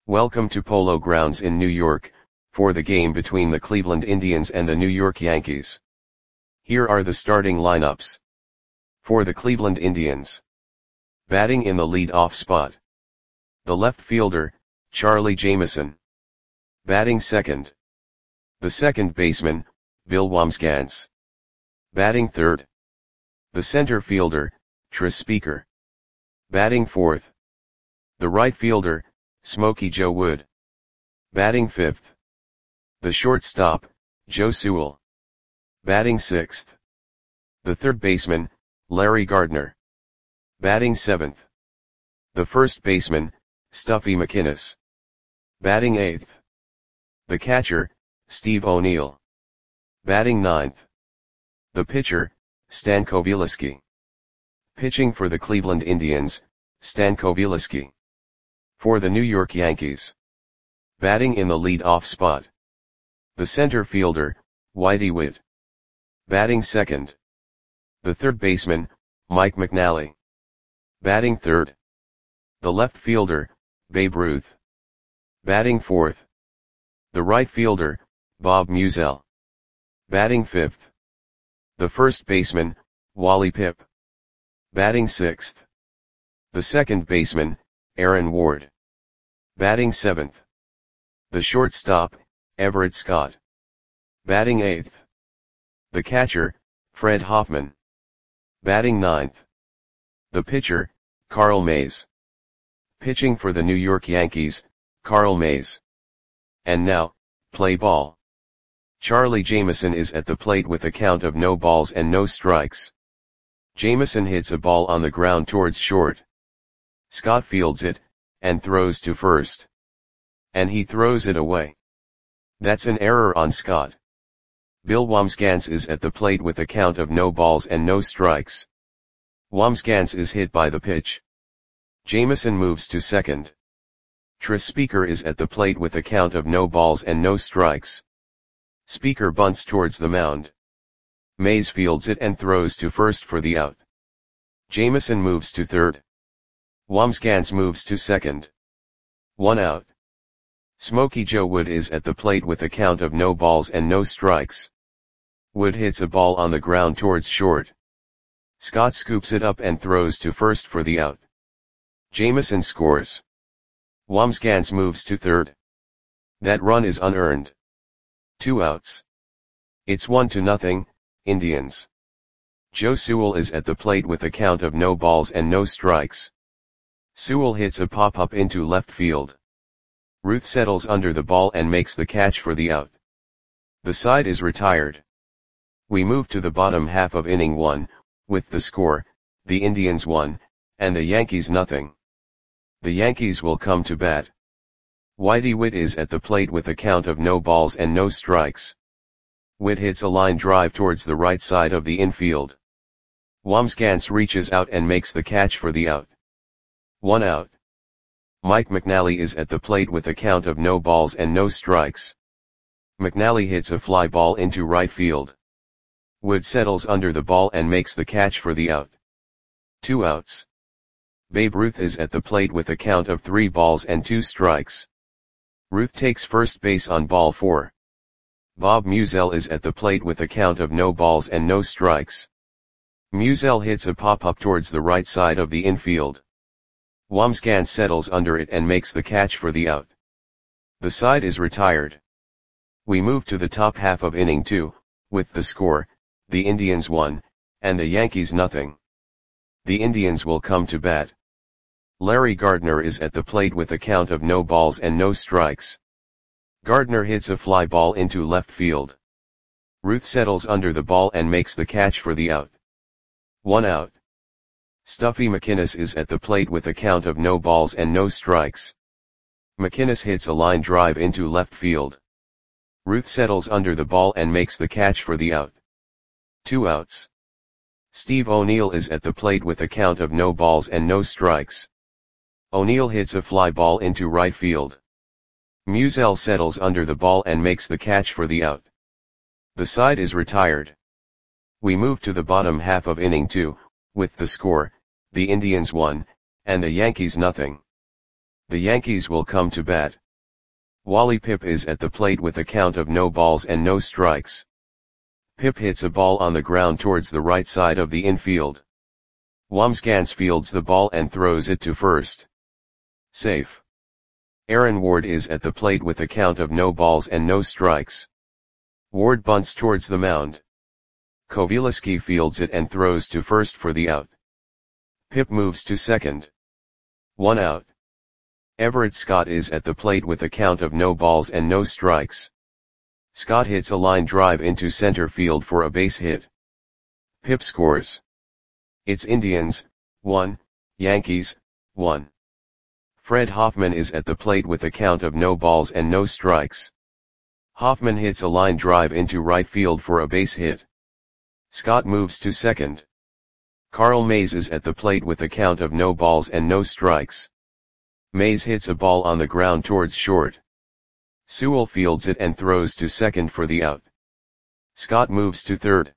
Welcome to Polo Grounds in New York, for the game between the Cleveland Indians and the New York Yankees. Here are the starting lineups. For the Cleveland Indians. Batting in the lead-off spot. The left fielder, Charlie Jameson. Batting second. The second baseman, Bill Wambsgans. Batting third. The center fielder, Tris Speaker. Batting fourth. The right fielder, Smokey Joe Wood. Batting fifth. The shortstop, Joe Sewell. Batting sixth. The third baseman, Larry Gardner. Batting seventh. The first baseman, Stuffy McInnis. Batting eighth. The catcher, Steve O'Neill. Batting ninth. The pitcher, Stan Coveleski. Pitching for the Cleveland Indians, Stan Coveleski. For the New York Yankees. Batting in the lead-off spot. The center fielder, Whitey Witt. Batting second. The third baseman, Mike McNally. Batting third. The left fielder, Babe Ruth. Batting fourth. The right fielder, Bob Musial. Batting fifth. The first baseman, Wally Pipp. Batting sixth. The second baseman, Aaron Ward. Batting seventh. The shortstop, Everett Scott. Batting eighth. The catcher, Fred Hoffman. Batting ninth. The pitcher, Carl Mays. Pitching for the New York Yankees, Carl Mays. And now, play ball. Charlie Jameson is at the plate with a count of no balls and no strikes. Jameson hits a ball on the ground towards short. Scott fields it, and throws to first. And he throws it away. That's an error on Scott. Bill Wambsgans is at the plate with a count of no balls and no strikes. Wambsgans is hit by the pitch. Jameson moves to second. Tris Speaker is at the plate with a count of no balls and no strikes. Speaker bunts towards the mound. Mays fields it and throws to first for the out. Jameson moves to third. Wambsgans moves to second. 1 out. Smokey Joe Wood is at the plate with a count of no balls and no strikes. Wood hits a ball on the ground towards short. Scott scoops it up and throws to first for the out. Jameson scores. Wambsgans moves to third. That run is unearned. 2 outs. It's 1-0, Indians. Joe Sewell is at the plate with a count of no balls and no strikes. Sewell hits a pop-up into left field. Ruth settles under the ball and makes the catch for the out. The side is retired. We move to the bottom half of inning 1, with the score, the Indians 1, and the Yankees nothing. The Yankees will come to bat. Whitey Witt is at the plate with a count of no balls and no strikes. Witt hits a line drive towards the right side of the infield. Wambsgans reaches out and makes the catch for the out. 1 out. Mike McNally is at the plate with a count of no balls and no strikes. McNally hits a fly ball into right field. Wood settles under the ball and makes the catch for the out. 2 outs. Babe Ruth is at the plate with a count of 3 balls and 2 strikes. Ruth takes first base on ball 4. Bob Musial is at the plate with a count of no balls and no strikes. Musial hits a pop-up towards the right side of the infield. Wambsgans settles under it and makes the catch for the out. The side is retired. We move to the top half of inning 2, with the score, the Indians 1, and the Yankees nothing. The Indians will come to bat. Larry Gardner is at the plate with a count of no balls and no strikes. Gardner hits a fly ball into left field. Ruth settles under the ball and makes the catch for the out. 1 out. Stuffy McInnis is at the plate with a count of no balls and no strikes. McInnis hits a line drive into left field. Ruth settles under the ball and makes the catch for the out. 2 outs. Steve O'Neill is at the plate with a count of no balls and no strikes. O'Neill hits a fly ball into right field. Musial settles under the ball and makes the catch for the out. The side is retired. We move to the bottom half of inning 2, with the score, the Indians 1, and the Yankees nothing. The Yankees will come to bat. Wally Pipp is at the plate with a count of no balls and no strikes. Pipp hits a ball on the ground towards the right side of the infield. Wamsgans fields the ball and throws it to first. Safe. Aaron Ward is at the plate with a count of no balls and no strikes. Ward bunts towards the mound. Kowielski fields it and throws to first for the out. Pipp moves to second. 1 out. Everett Scott is at the plate with a count of no balls and no strikes. Scott hits a line drive into center field for a base hit. Pipp scores. It's Indians, 1, Yankees, 1. Fred Hoffman is at the plate with a count of no balls and no strikes. Hoffman hits a line drive into right field for a base hit. Scott moves to second. Carl Mays is at the plate with a count of no balls and no strikes. Mays hits a ball on the ground towards short. Sewell fields it and throws to second for the out. Scott moves to third.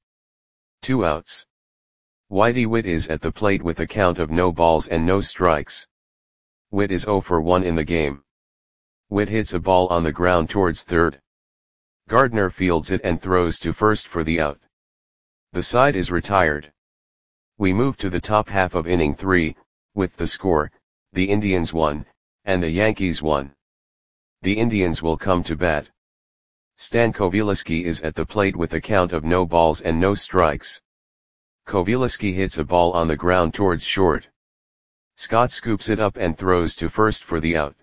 2 outs. Whitey Witt is at the plate with a count of no balls and no strikes. Witt is 0 for 1 in the game. Witt hits a ball on the ground towards third. Gardner fields it and throws to first for the out. The side is retired. We move to the top half of inning 3, with the score, the Indians 1, and the Yankees 1. The Indians will come to bat. Stan Kowielski is at the plate with a count of no balls and no strikes. Kowielski hits a ball on the ground towards short. Scott scoops it up and throws to first for the out.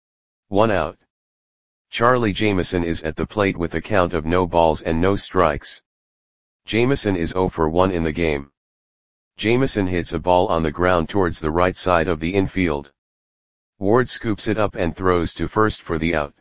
1 out. Charlie Jameson is at the plate with a count of no balls and no strikes. Jameson is 0 for 1 in the game. Jameson hits a ball on the ground towards the right side of the infield. Ward scoops it up and throws to first for the out.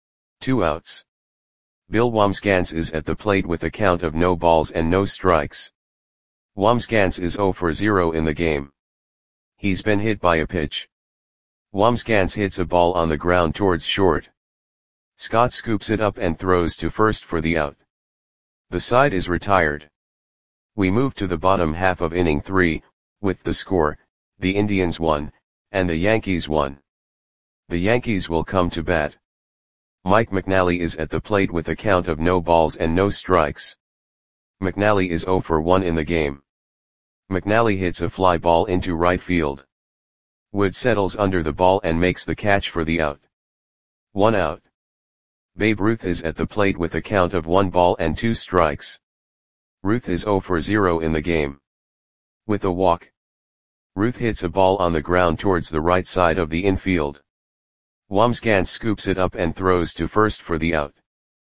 2 outs. Bill Wamsgans is at the plate with a count of no balls and no strikes. Wamsgans is 0 for 0 in the game. He's been hit by a pitch. Wamsgans hits a ball on the ground towards short. Scott scoops it up and throws to first for the out. The side is retired. We move to the bottom half of inning 3, with the score, the Indians 1, and the Yankees 1. The Yankees will come to bat. Mike McNally is at the plate with a count of no balls and no strikes. McNally is 0 for 1 in the game. McNally hits a fly ball into right field. Wood settles under the ball and makes the catch for the out. 1 out. Babe Ruth is at the plate with a count of 1 ball and 2 strikes. Ruth is 0 for 0 in the game. With a walk. Ruth hits a ball on the ground towards the right side of the infield. Wamsgans scoops it up and throws to first for the out.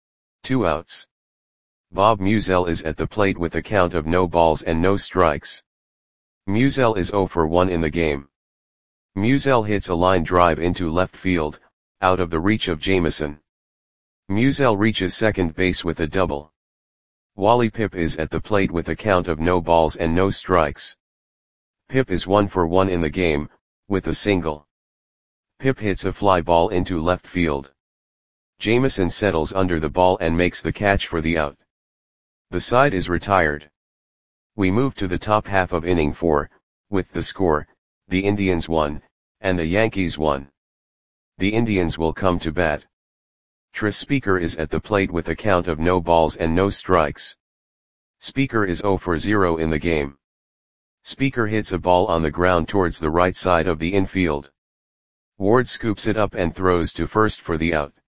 2 outs. Bob Musial is at the plate with a count of no balls and no strikes. Musial is 0 for 1 in the game. Musial hits a line drive into left field, out of the reach of Jameson. Musial reaches second base with a double. Wally Pipp is at the plate with a count of no balls and no strikes. Pipp is 1 for 1 in the game, with a single. Pipp hits a fly ball into left field. Jameson settles under the ball and makes the catch for the out. The side is retired. We move to the top half of inning 4, with the score, the Indians 1, and the Yankees 1. The Indians will come to bat. Tris Speaker is at the plate with a count of no balls and no strikes. Speaker is 0 for 0 in the game. Speaker hits a ball on the ground towards the right side of the infield. Ward scoops it up and throws to first for the out.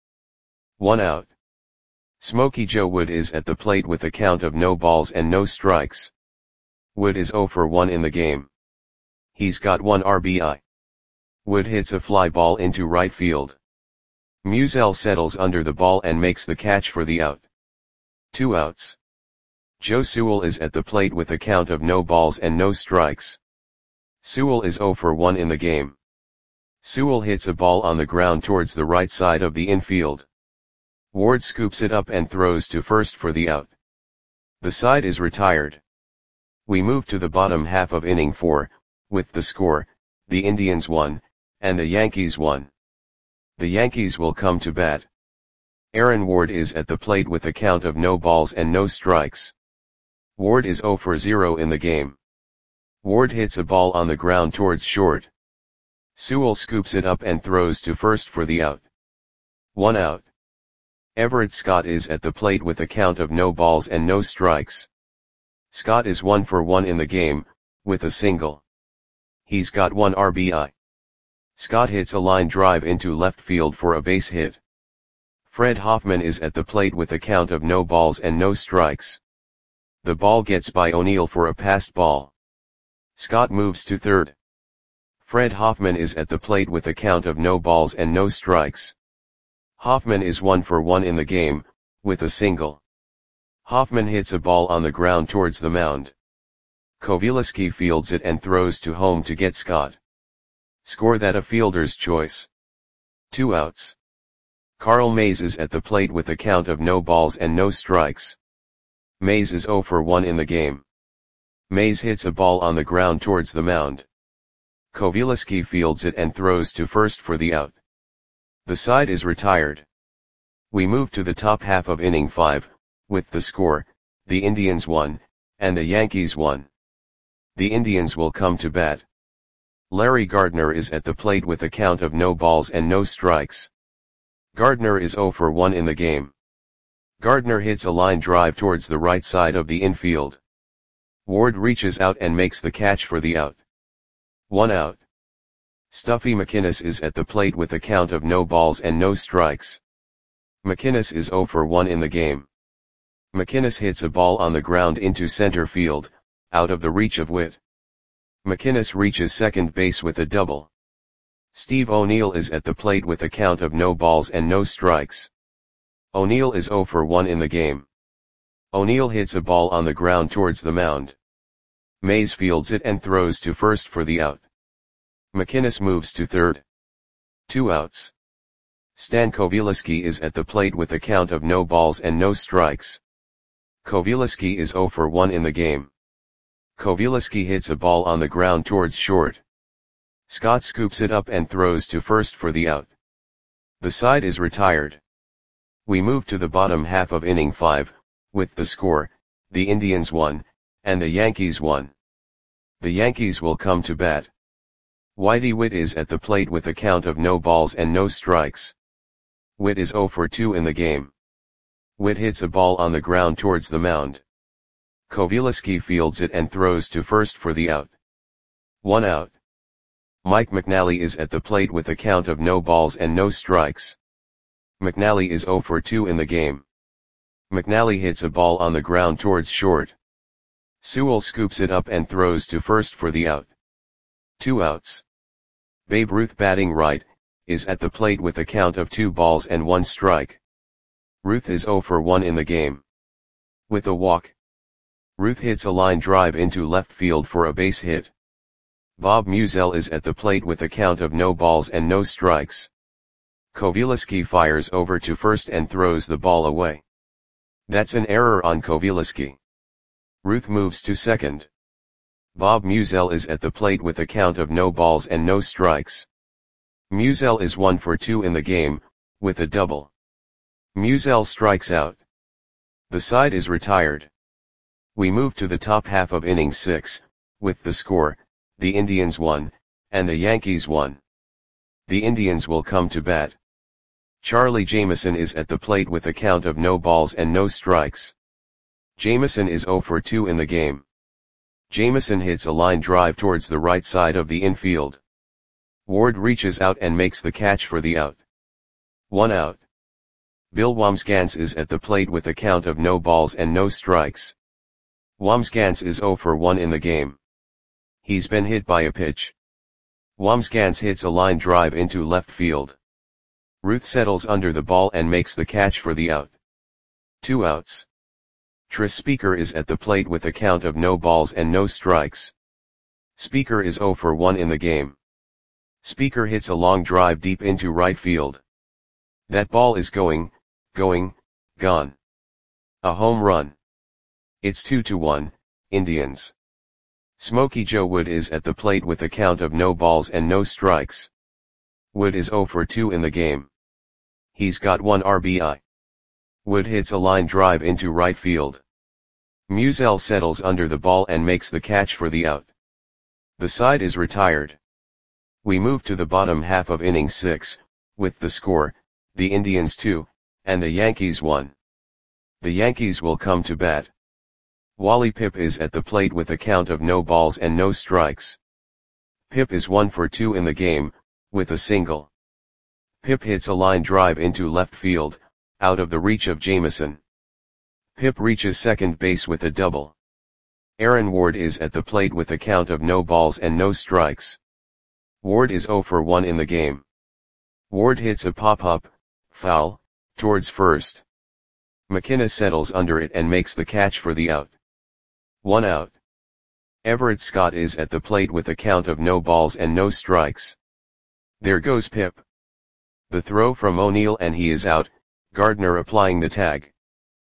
1 out. Smokey Joe Wood is at the plate with a count of no balls and no strikes. Wood is 0 for 1 in the game. He's got 1 RBI. Wood hits a fly ball into right field. Musial settles under the ball and makes the catch for the out. 2 outs. Joe Sewell is at the plate with a count of no balls and no strikes. Sewell is 0 for 1 in the game. Sewell hits a ball on the ground towards the right side of the infield. Ward scoops it up and throws to first for the out. The side is retired. We move to the bottom half of inning 4, with the score, the Indians 1, and the Yankees 1. The Yankees will come to bat. Aaron Ward is at the plate with a count of no balls and no strikes. Ward is 0 for 0 in the game. Ward hits a ball on the ground towards short. Sewell scoops it up and throws to first for the out. 1 out. Everett Scott is at the plate with a count of no balls and no strikes. Scott is 1 for 1 in the game, with a single. He's got 1 RBI. Scott hits a line drive into left field for a base hit. Fred Hoffman is at the plate with a count of no balls and no strikes. The ball gets by O'Neill for a passed ball. Scott moves to third. Fred Hoffman is at the plate with a count of no balls and no strikes. Hoffman is 1 for 1 in the game, with a single. Hoffman hits a ball on the ground towards the mound. Kowieliski fields it and throws to home to get Scott. Score that a fielder's choice. 2 outs. Carl Mays is at the plate with a count of no balls and no strikes. Mays is 0 for 1 in the game. Mays hits a ball on the ground towards the mound. Kowieliski fields it and throws to first for the out. The side is retired. We move to the top half of inning 5, with the score, the Indians 1, and the Yankees 1. The Indians will come to bat. Larry Gardner is at the plate with a count of no balls and no strikes. Gardner is 0 for 1 in the game. Gardner hits a line drive towards the right side of the infield. Ward reaches out and makes the catch for the out. 1 out. Stuffy McInnes is at the plate with a count of no balls and no strikes. McInnes is 0 for 1 in the game. McInnes hits a ball on the ground into center field, out of the reach of Witt. McInnes reaches second base with a double. Steve O'Neill is at the plate with a count of no balls and no strikes. O'Neill is 0 for 1 in the game. O'Neill hits a ball on the ground towards the mound. Mays fields it and throws to first for the out. McInnes moves to third. 2 outs. Stan Kowieliski is at the plate with a count of no balls and no strikes. Kowieliski is 0 for 1 in the game. Kowieliski hits a ball on the ground towards short. Scott scoops it up and throws to first for the out. The side is retired. We move to the bottom half of inning 5, with the score, the Indians 1, and the Yankees 1. The Yankees will come to bat. Whitey Witt is at the plate with a count of no balls and no strikes. Witt is 0 for 2 in the game. Witt hits a ball on the ground towards the mound. Kowieliski fields it and throws to first for the out. 1 out. Mike McNally is at the plate with a count of no balls and no strikes. McNally is 0 for 2 in the game. McNally hits a ball on the ground towards short. Sewell scoops it up and throws to first for the out. 2 outs. Babe Ruth, batting right, is at the plate with a count of 2 balls and 1 strike. Ruth is 0 for 1 in the game. With a walk. Ruth hits a line drive into left field for a base hit. Bob Musial is at the plate with a count of no balls and no strikes. Kowieliski fires over to first and throws the ball away. That's an error on Kowieliski. Ruth moves to second. Bob Musial is at the plate with a count of no balls and no strikes. Musial is 1 for 2 in the game, with a double. Musial strikes out. The side is retired. We move to the top half of inning 6, with the score, the Indians 1, and the Yankees 1. The Indians will come to bat. Charlie Jameson is at the plate with a count of no balls and no strikes. Jameson is 0 for 2 in the game. Jameson hits a line drive towards the right side of the infield. Ward reaches out and makes the catch for the out. 1 out. Bill Wambsgans is at the plate with a count of no balls and no strikes. Wambsgans is 0 for 1 in the game. He's been hit by a pitch. Wambsgans hits a line drive into left field. Ruth settles under the ball and makes the catch for the out. 2 outs. Tris Speaker is at the plate with a count of no balls and no strikes. Speaker is 0 for 1 in the game. Speaker hits a long drive deep into right field. That ball is gone. A home run. It's 2-1, Indians. Smokey Joe Wood is at the plate with a count of no balls and no strikes. Wood is 0 for 2 in the game. He's got 1 RBI. Wood hits a line drive into right field. Musial settles under the ball and makes the catch for the out. The side is retired. We move to the bottom half of inning 6, with the score, the Indians 2, and the Yankees 1. The Yankees will come to bat. Wally Pipp is at the plate with a count of no balls and no strikes. Pipp is 1 for 2 in the game, with a single. Pipp hits a line drive into left field, out of the reach of Jameson. Pipp reaches second base with a double. Aaron Ward is at the plate with a count of no balls and no strikes. Ward is 0 for 1 in the game. Ward hits a pop-up, foul, towards first. McKenna settles under it and makes the catch for the out. 1 out. Everett Scott is at the plate with a count of no balls and no strikes. There goes Pipp. The throw from O'Neill and he is out, Gardner applying the tag.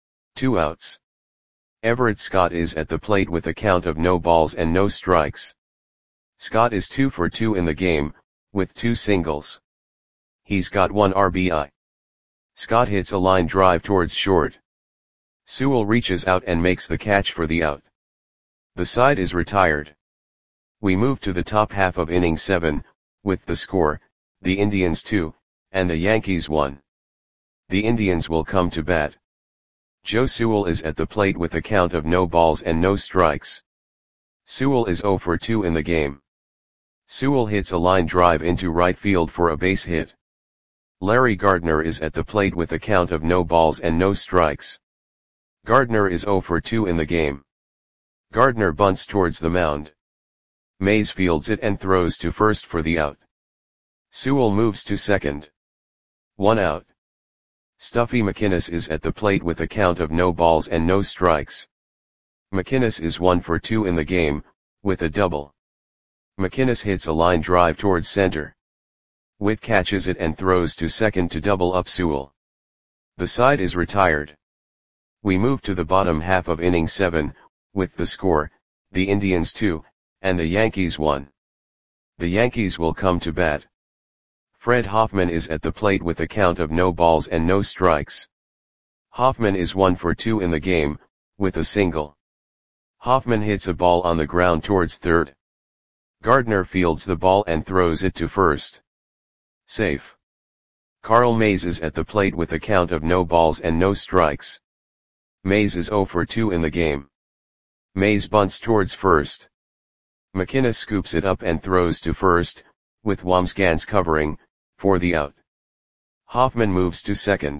2 outs. Everett Scott is at the plate with a count of no balls and no strikes. Scott is 2 for 2 in the game, with 2 singles. He's got 1 RBI. Scott hits a line drive towards short. Sewell reaches out and makes the catch for the out. The side is retired. We move to the top half of inning 7, with the score, the Indians 2, and the Yankees 1. The Indians will come to bat. Joe Sewell is at the plate with a count of no balls and no strikes. Sewell is 0 for 2 in the game. Sewell hits a line drive into right field for a base hit. Larry Gardner is at the plate with a count of no balls and no strikes. Gardner is 0 for 2 in the game. Gardner bunts towards the mound. Mays fields it and throws to first for the out. Sewell moves to second. 1 out. Stuffy McInnes is at the plate with a count of no balls and no strikes. McInnes is 1 for 2 in the game, with a double. McInnes hits a line drive towards center. Witt catches it and throws to second to double up Sewell. The side is retired. We move to the bottom half of inning 7, with the score, the Indians 2, and the Yankees 1. The Yankees will come to bat. Fred Hoffman is at the plate with a count of no balls and no strikes. Hoffman is 1 for 2 in the game, with a single. Hoffman hits a ball on the ground towards third. Gardner fields the ball and throws it to first. Safe. Carl Mays is at the plate with a count of no balls and no strikes. Mays is 0 for 2 in the game. Mays bunts towards first. McInnes scoops it up and throws to first, with Wamsgans covering, for the out. Hoffman moves to second.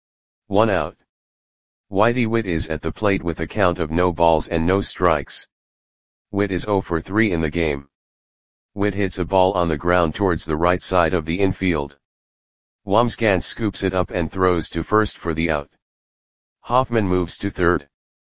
1 out. Whitey Witt is at the plate with a count of no balls and no strikes. Witt is 0 for 3 in the game. Witt hits a ball on the ground towards the right side of the infield. Wamsgans scoops it up and throws to first for the out. Hoffman moves to third.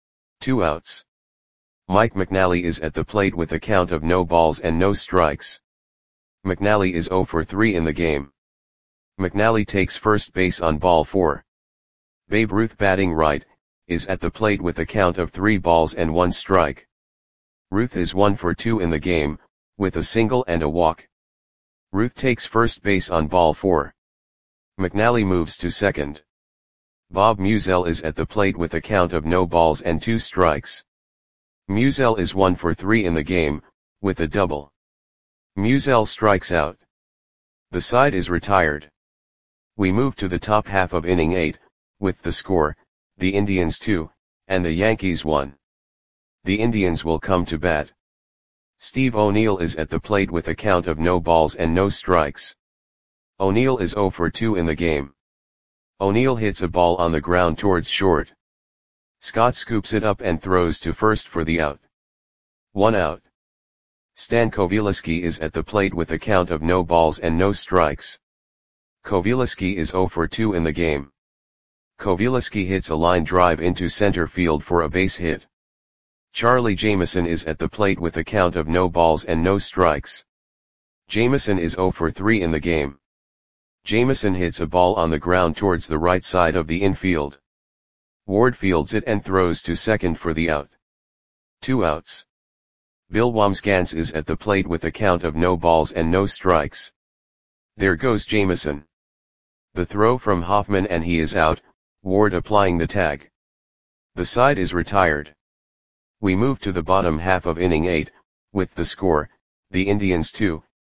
2 outs. Mike McNally is at the plate with a count of no balls and no strikes. McNally is 0 for 3 in the game. McNally takes first base on ball 4. Babe Ruth, batting right, is at the plate with a count of 3 balls and 1 strike. Ruth is 1 for 2 in the game, with a single and a walk. Ruth takes first base on ball 4. McNally moves to second. Bob Musial is at the plate with a count of no balls and 2 strikes. Musial is 1 for 3 in the game, with a double. Musial strikes out. The side is retired. We move to the top half of inning 8, with the score, the Indians 2, and the Yankees 1. The Indians will come to bat. Steve O'Neill is at the plate with a count of no balls and no strikes. O'Neill is 0 for 2 in the game. O'Neill hits a ball on the ground towards short. Scott scoops it up and throws to first for the out. 1 out. Stan Kowielski is at the plate with a count of no balls and no strikes. Kowielski is 0 for 2 in the game. Kowielski hits a line drive into center field for a base hit. Charlie Jameson is at the plate with a count of no balls and no strikes. Jameson is 0 for 3 in the game. Jameson hits a ball on the ground towards the right side of the infield. Ward fields it and throws to second for the out. 2 outs. Bill Wamsgans is at the plate with a count of no balls and no strikes. There goes Jameson. The throw from Hoffman and he is out, Ward applying the tag. The side is retired. We move to the bottom half of inning 8, with the score, the Indians 2,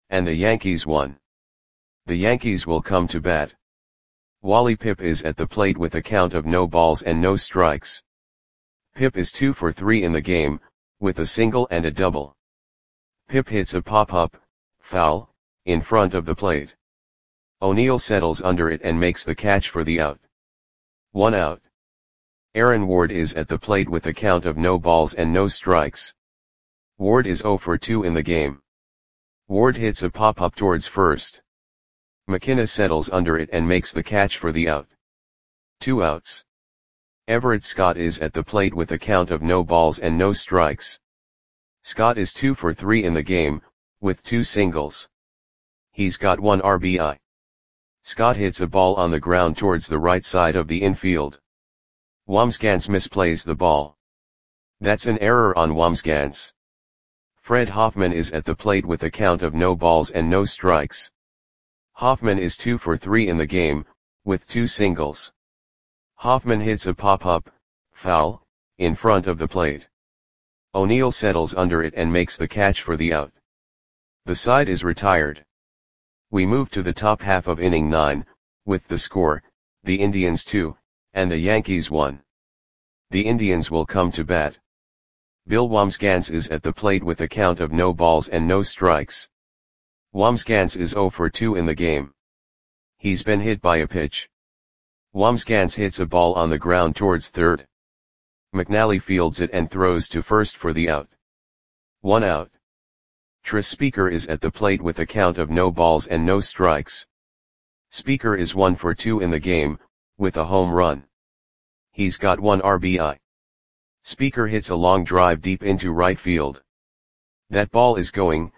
and the Yankees won. The Yankees will come to bat. Wally Pipp is at the plate with a count of no balls and no strikes. Pipp is 2 for 3 in the game, with a single and a double. Pipp hits a pop-up, foul, in front of the plate. O'Neill settles under it and makes the catch for the out. 1 out. Aaron Ward is at the plate with a count of no balls and no strikes. Ward is 0 for 2 in the game. Ward hits a pop-up towards first. McKenna settles under it and makes the catch for the out. 2 outs. Everett Scott is at the plate with a count of no balls and no strikes. Scott is 2 for 3 in the game, with 2 singles. He's got 1 RBI. Scott hits a ball on the ground towards the right side of the infield. Wambsgans misplays the ball. That's an error on Wambsgans. Fred Hoffman is at the plate with a count of no balls and no strikes. Hoffman is 2 for 3 in the game, with 2 singles. Hoffman hits a pop-up, foul, in front of the plate. O'Neill settles under it and makes the catch for the out. The side is retired. We move to the top half of inning 9, with the score, the Indians 2, and the Yankees 1. The Indians will come to bat. Bill Wambsgans is at the plate with a count of no balls and no strikes. Wambsgans is 0 for 2 in the game. He's been hit by a pitch. Wambsgans hits a ball on the ground towards third. McNally fields it and throws to first for the out. 1 out. Tris Speaker is at the plate with a count of no balls and no strikes. Speaker is 1 for 2 in the game, with a home run. He's got 1 RBI. Speaker hits a long drive deep into right field. That ball is gone.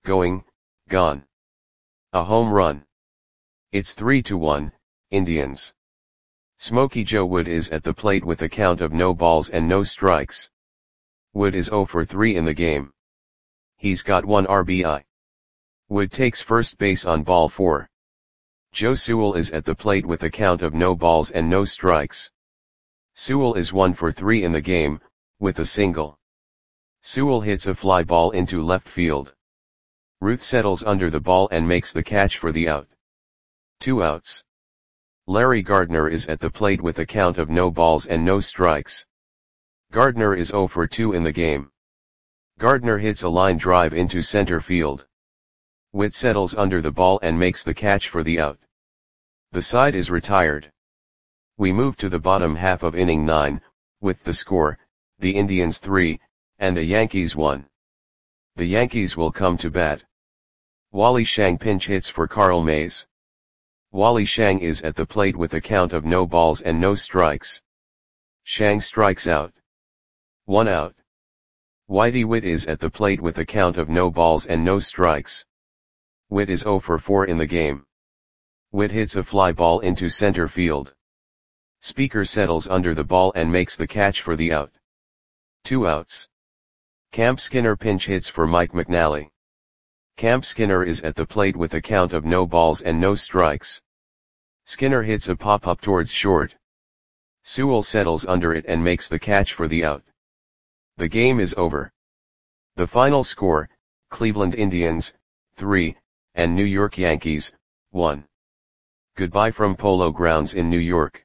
A home run. It's 3-1, Indians. Smokey Joe Wood is at the plate with a count of no balls and no strikes. Wood is 0 for 3 in the game. He's got 1 RBI. Wood takes first base on ball 4. Joe Sewell is at the plate with a count of no balls and no strikes. Sewell is 1 for 3 in the game, with a single. Sewell hits a fly ball into left field. Ruth settles under the ball and makes the catch for the out. 2 outs. Larry Gardner is at the plate with a count of no balls and no strikes. Gardner is 0 for 2 in the game. Gardner hits a line drive into center field. Witt settles under the ball and makes the catch for the out. The side is retired. We move to the bottom half of inning 9, with the score, the Indians 3, and the Yankees 1. The Yankees will come to bat. Wally Shang pinch hits for Carl Mays. Wally Shang is at the plate with a count of no balls and no strikes. Shang strikes out. 1 out. Whitey Witt is at the plate with a count of no balls and no strikes. Witt is 0 for 4 in the game. Witt hits a fly ball into center field. Speaker settles under the ball and makes the catch for the out. 2 outs. Camp Skinner pinch hits for Mike McNally. Camp Skinner is at the plate with a count of no balls and no strikes. Skinner hits a pop-up towards short. Sewell settles under it and makes the catch for the out. The game is over. The final score, Cleveland Indians, 3, and New York Yankees, 1. Goodbye from Polo Grounds in New York.